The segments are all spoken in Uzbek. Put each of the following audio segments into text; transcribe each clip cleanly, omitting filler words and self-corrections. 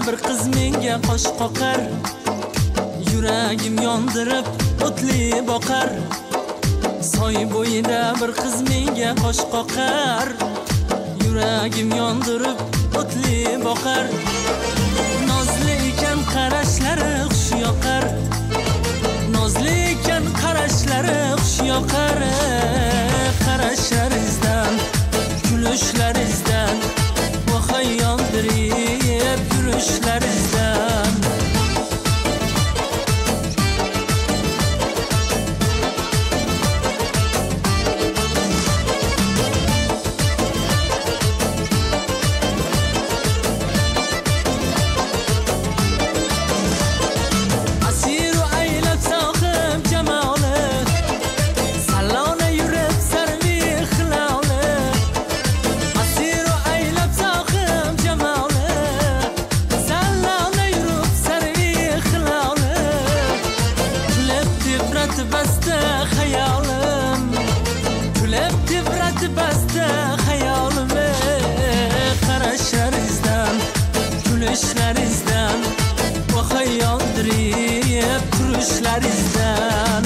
bir qiz menga qosh qoqar, yuragim yondirib o'tli boqar. Soy bo'yida bir qiz menga qosh qoqar, yuragim yondirib o'tli boqar. Nozli ekan qarashlari xush yoqar, nozli ekan qarashlari xush yoqar. Qarashlaringizdan, kulishlaringizdan vohay yondirib yurishlaringizdan. Basta hayolim, kulib tibrat basta hayolim. Qarashlaringizdan, kulishlaringizdan vohay yondirib turishlaringizdan.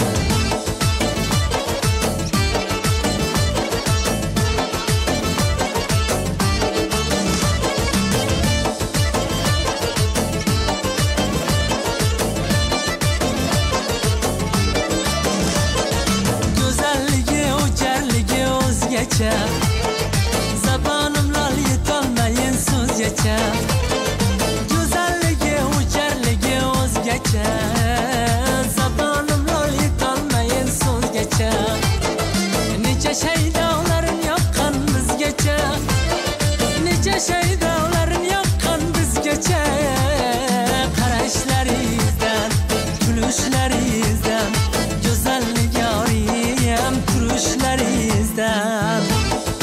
Zabonim lol yetolmayin so'zgacha, go'zalligi o'jarligi o'zgacha. Zabonim lol yetolmayin so'zgacha, necha shaydolarin yoqqan bizgacha, necha shaydolarin yoqqan bizgacha. Qarashlaringizdan, kulishlaringizdan, go'zallik yoriyam turishlaringizdan.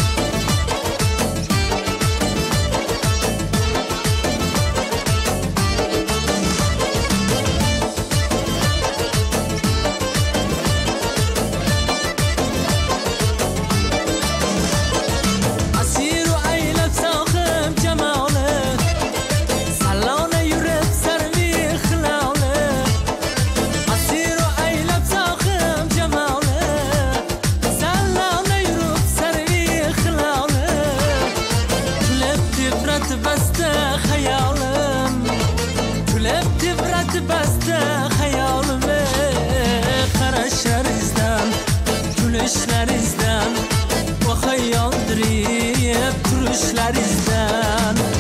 Basta hayolim, kulib tibrat basta hayolim. Qarashlaringizdan, kulishlaringizdan vohay yondirib turishlaringizdan.